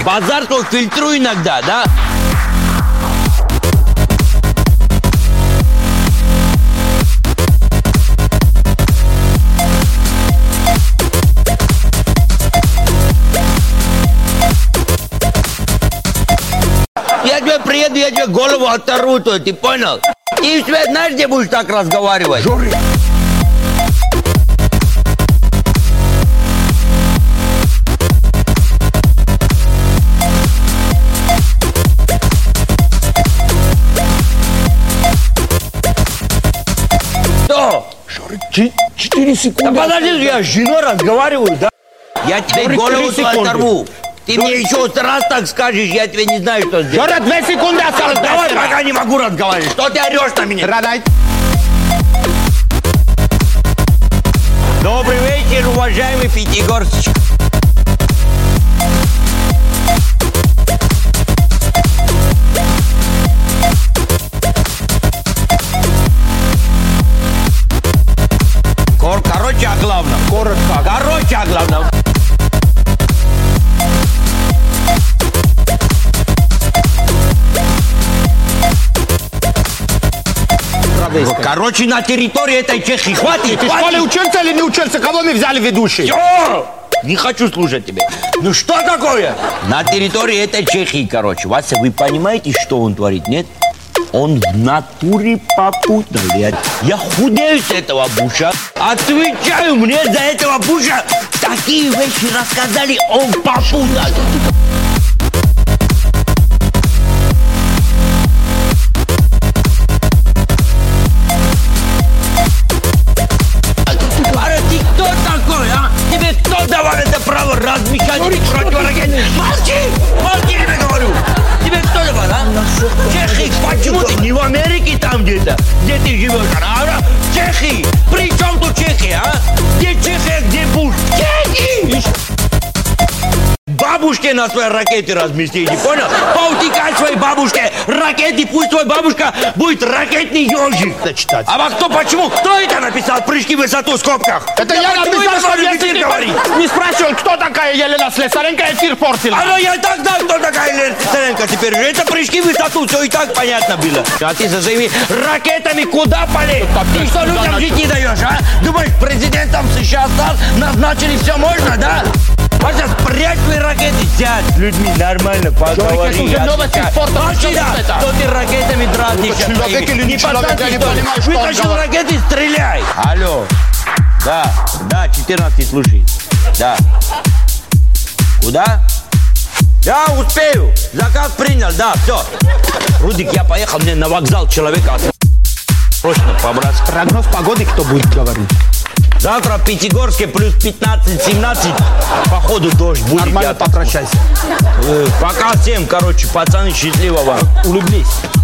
Базар только фильтрую иногда, да? Я тебе приеду, я тебе голову оторву, ты понял? И все, знаешь, где будешь так разговаривать? Жорик. Что? Жорик, 4 секунды. Да подожди, я с женой разговариваю, да? Я тебе Жорик, голову 3 секунды. оторву. Ты мне еще раз так скажешь, я тебе не знаю, что сделать. Жора, 2 секунды осталось. Давай, пока не могу разговаривать. Что ты орешь на меня? Радай. Добрый вечер, уважаемый Пятигорск. Короче, о главном. Коротко. Короче, о главном. Короче, на территории этой Чехии. Хватит, Ты в школе учился или не учился? Кого мы взяли ведущий? Всё! Не хочу слушать тебя. Ну что такое? На территории этой Чехии, короче. Вася, вы понимаете, что он творит, нет? Он в натуре попутал. Я худею с этого Буша. Отвечаю, мне за этого Буша такие вещи рассказали, он попутал. Аре, ты кто такой, а? Тебе кто давал это право размещать противоракетные? Молчи! Молчи, тебе говорю! Тебе кто давал, а? Чехии, почему ты не в Америке там где-то? Где ты живешь, а? В Чехии! При чем тут Чехия, а? Где Чехия, где Буш? Чехии! Бабушке на своей ракете разместите, понял? Поутекай своей бабушке ракеты, пусть твой бабушка будет ракетный ежик. Читать. А кто почему? Кто это написал? Прыжки в высоту в скобках. Это я почему написал, это что можно если теперь ты говорить? не спрашивал, кто такая Елена Слесаренко, эфир портила. А ну я и так знаю, кто такая Елена Слесаренко теперь. Это прыжки в высоту, все и так понятно было. А ты со своими ракетами куда полез? Ты что людям жить не даешь, а? Думаешь, президентом США стал, назначили, все можно, да? Вася, спрячь свои ракеты, сядь с людьми нормально, поговори. это уже новости спорта, Молчи, что да, это? что ты ракетами дразнишь. человек или не человек, пацанский, я не что ли? понимаю, что он Вытащил говорит. ракеты, стреляй. Алло. Да, 14 слушай. Да. Куда? Я успею. Заказ принял, да, все. Рудик, я поехал, мне на вокзал человека срочно побрать. Прогноз погоды кто будет говорить? Завтра в Пятигорске плюс 15-17. Походу дождь будет. Нормально я так попрощайся. Пока всем, короче, пацаны, счастливо вам. Улыбнись.